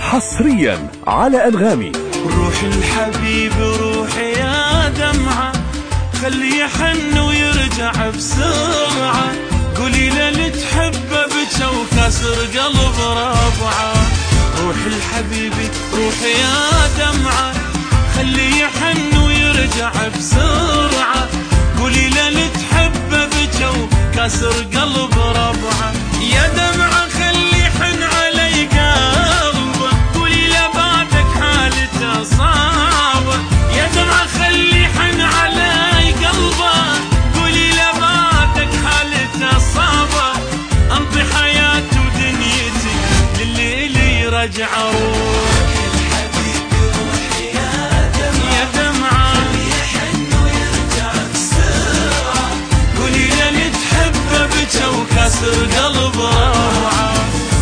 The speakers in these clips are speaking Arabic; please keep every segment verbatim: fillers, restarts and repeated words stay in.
حصريا على أنغامي. روح الحبيب روح يا دمعة، خليه يحن ويرجع بسرعة، قولي له اللي تحبه بجا وكسر قلب ربعة. روح الحبيب روح يا دمعة، خليه يحن ويرجع بسرعة، قولي له اللي تحبه بجا وكسر قلب ربعة. يا دمعة خليه يحن علي قلبه، قولي له بعدك حالته صعبة. يا دمعة خليه يحن علي قلبه، قولي له بعدك حالته صعبة. انطي حياتي ودنيتي للي لي رجع. روح الحبيب روح يا دمعة، يا دمعة خليه يحن ويرجع بسرعة، قولي له اللي تحبه بجا وكسر قلب روعة.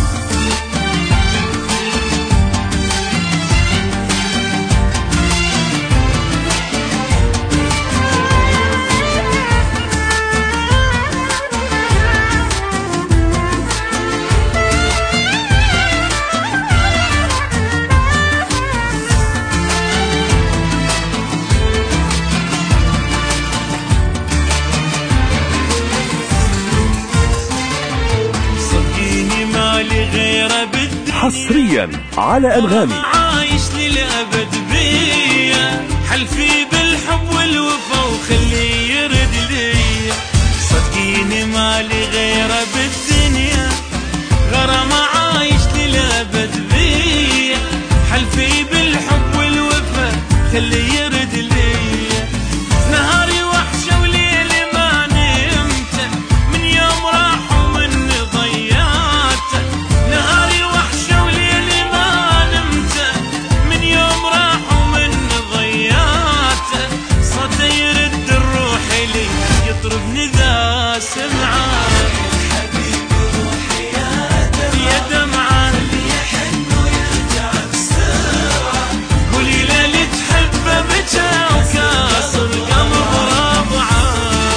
حصريا على أنغامي. عايش للأبد بيا، حلفي بالحب والوفا وخليه يرد ليا. صدقيني مالي غيره بالدنيا، غرام عايش للأبد بيا، حلفي بالحب والوفا خليه يرد ليا. نهاري وحشة وليلي ما نمت، من يوم راح ومن ضيعته. نهاري وحشة وليلي ما نمت، من يوم راح ومن ضيعته. صدى يرد الروح لي يطربني ذا سمعه. الحبيب روح يا دمعة، يا دمعة خليه يحن ويرجع بسرعة، قولي له اللي تحبه بجا وكاسر قلب ربعة.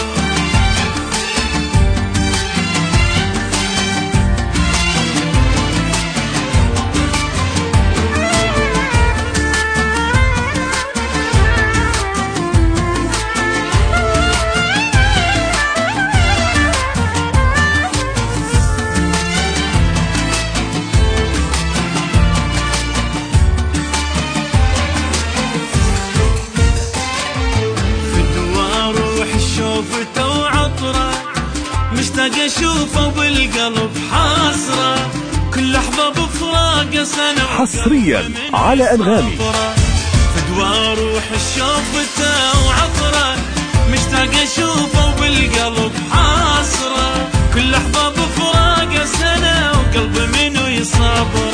شوفته وعطره مشتاق اشوفه وبالقلب حسره، كل لحظه بفراقه سنه حصريا على أنغامي. فدوى روح شوفته وعطره مشتاق اشوفه وبالقلب حسره، كل لحظه بفراقه سنه وقلبي منو يصبر.